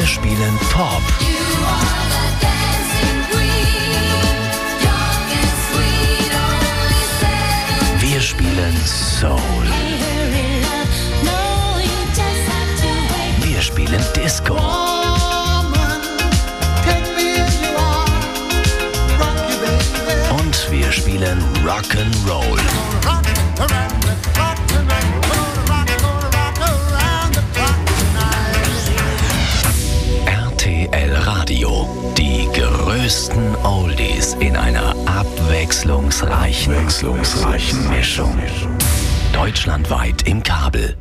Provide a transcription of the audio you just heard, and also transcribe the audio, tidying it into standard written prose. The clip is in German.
spielen Pop. Wir spielen Soul. Wir spielen Disco. Und wir spielen Rock'n'Roll. RTL Radio. Die größten Oldies in einer abwechslungsreichen Mischung. Deutschlandweit im Kabel.